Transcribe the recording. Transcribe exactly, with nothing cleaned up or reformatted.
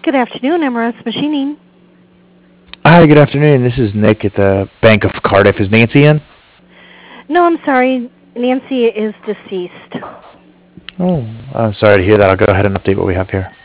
Good afternoon, M R S Machining. Hi, good afternoon. This is Nick at the Bank of Cardiff. Is Nancy in? No, I'm sorry. Nancy is deceased. Oh, I'm sorry to hear that. I'll go ahead and update what we have here.